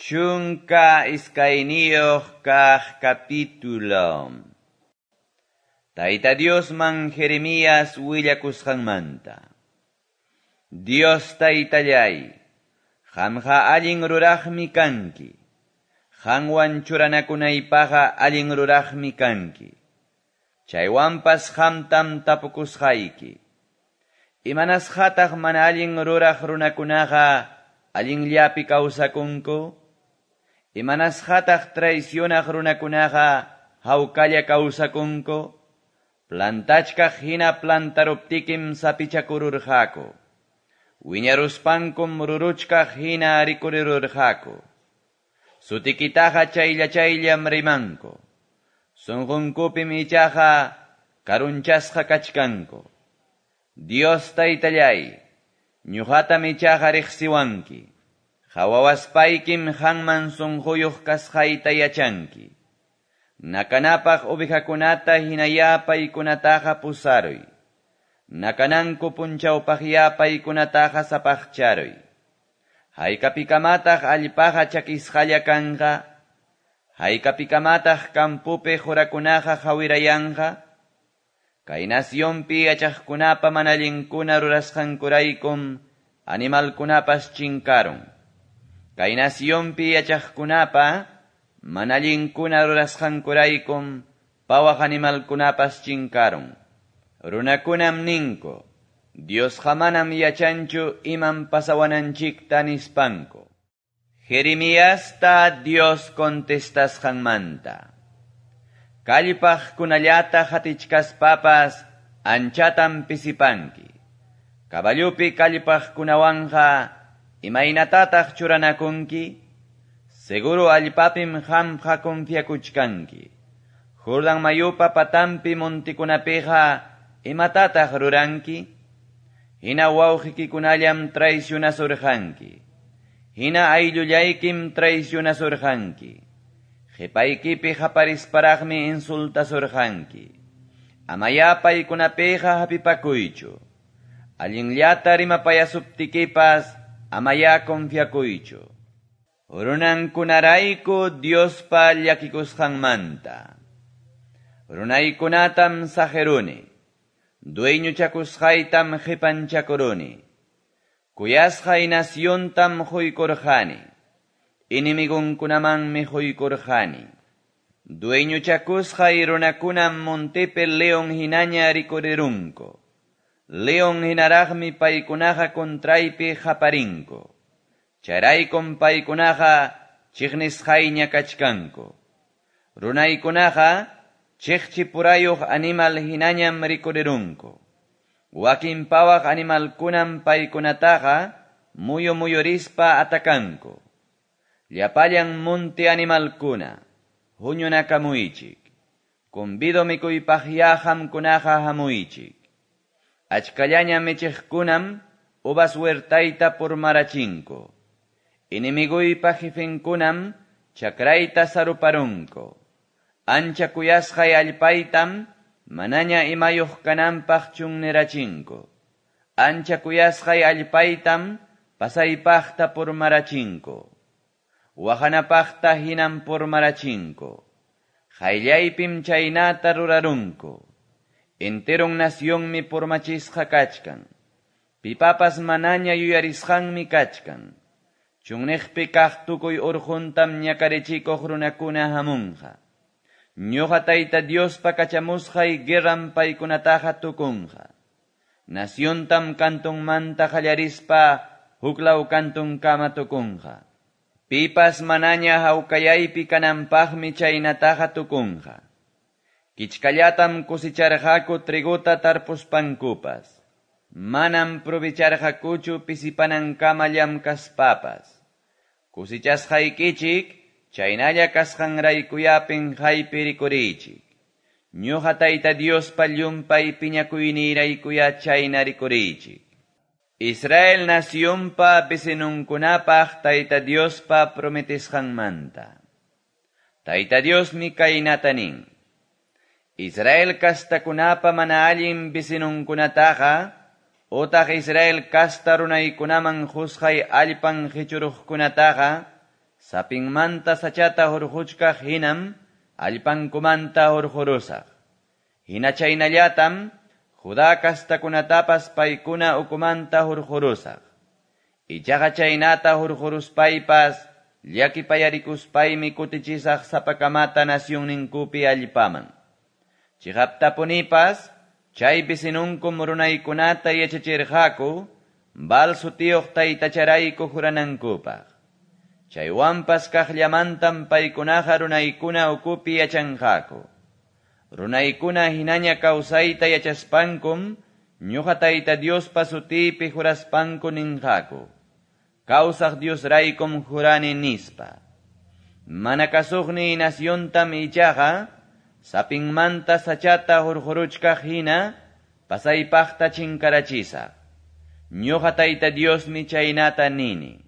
Chunka iskayniyuq kaq capítulo. Tayta Diosman Jeremías willakusqanmanta. Dios taytallay, qamqa allin ruraqmi kanki. Qamwan churanakunaypaqa allin ruraqmi kanki. Chaywanpas qamtam tapukusqayki. Imanasqataq mana allin ruraq runakunaqa allinllapi kawsakunku? Imanasqataq traicionaq runakunaqa hawkalla kawsakunku? Plantachkaq hina plantaruptikim sapichakururqaku. Wiñaruspankum ruruchkaq hina rikurirurqaku. Sutikitaqa chayllachayllam rimanku. Sunqunkupim ichaqa karunchasqa kachkanku. Dios taytallay, ñuqatam ichaqa riqsiwanki. Hawawaspaykim qanman sunquyuq kasqayta yachanki. Nakanapaq ovejakunata hinaya paykunataqa pusaruy. Nakananku punchawpaqya paykunataqa sapaqcharuy. Hayk'apikamataq allpaqa chakisqalla kanqa. Hayk'apikamataq kampupi jurakunaqa hawirayanqa. Kay nasyonpi yachaqkunapa mana allinkuna rurasqankuraykum animalkunapas chinkarun. Kay nasyonpi yachaqkunapa mana allinkuna rurasqankuraykum pawaq animalkunapas chinkarun. Runakunam ninku, Diosqa manam yachanchu iman pasawananchikta nispanku. Jeremíasta Dios contestasqanmanta. Kallpaq kunallata hatichkaspapas anchatam pisipanki. Kaballupi kallpaq kunawanqa imaynatataq churanakunki. Seguro allpapim qamqa confiakuchkanki. Jordan mayupa patampi montikunapiqa imatataq ruranki. Hina wawqikikunallam traicionasurqanki. Hina ayllullaykim traicionasurqanki. Qhipaykipi qaparisparaqmi insultasurqanki. Amaya paykunapiqa hapipakuychu. Allinllata rimapayasuptikipas amaya confiakuychu. Runankunarayku Diospa llakikusqanmanta. Runaykunatam sajeruni. Dueñuchakusqaytam qipanchakuruni. Kuyasqay nasyontam huykurqani. Inimigunkunamanmi huykurqani. Dueñuchakusqay runakunam montepi leon hinaña rikurirunku. Leon hinaraqmi paykunaqa kontraypi qaparinku. Charaykum paykunaqa chiqnisqayña kachkanku. Runaykunaqa chiqchipurayuq animal hinañam rikurirunku. Wakin pawaq animalkunam paykunataqa muyurispa atakanku. Llapallan monte animalkuna, huñunakamuychik. Kumbido mikuypaqya hamkunaqa hamuychik. Achkallaña michiqkunam uvas huertayta purmarachinku. Inimiguypa jefenkunam chakrayta saruparunku. Ancha kuyasqay allpaytam manaña imayuq kananpaq chunnerachinku. Ancha kuyasqay allpaytam pasaypaqta purmarachinku. Wahanapaqta hinam purmarachinku. Qayllaypim chaynata rurarunku. Enterun nasyonmi purmachisqa kachkan. Pipapas manaña yuyarisqanmi kachkan. Chunniqpi kaq tukuy urquntam ñakarichikuq runakuna hamunqa. Ñuqa tayta Diospa kachamusqay guerran paykunataqa tukunqa. Nasyontam kantunmanta qallarispa huklaw kantunkama tukunqa. Pipas manaña hawkallaypi kananpaqmi chaynataqa tukunqa. Kichkallatam kusicharqaku triguta tarpuspankupas. Manam provecharqakuchu pisipanankamam kaspapas. Kusichasqaykichik chaynalla kasqanraykuyapin haypi rikuriychik. Ñuqa tayta Diospa llumpay piñakuyniraykuya chayna rikuriychik. Israel nasyonpa vecinunkunapaq tayta Diospa prometisqanmanta. Tayta Diosmi kaynata nin. Israel kastakunapa mana allin vecinunkunataqa utaq Israel kasta runaykunaman husqay allpan hichuruqkunataqa sapinmanta sachata hurquchkaq hinam allpankumanta hurqurusaq. Hina chaynallatam Judá castakunatapas paykuna ukumanta hurqurusaq. Ichaqa chaynata hurquruspaypas llakipayarikuspaymi kutichisaq sapakamata nacionninkupi allpaman. Chiqaptapunipas chay visinunkum runaykunata yachachirqaku balsu tiyuq taytacharayku juranankupaq. Chaywanpas kaqllamantam paykunaqa runaykuna ukupi yachanqaku. Runaykuna hinaña kawsayta yachaspankum ñuqa Tayta Diospa sutipi juraspanku ninqaku. Kawsaq Diosraykum jurani nispa. Mana kasuqni naciontam ichaqa sapinmanta sachata hurquruchkaq hina pasaypaqta chinkarachisaq. Ñuqa Tayta Diosmi chaynata nini.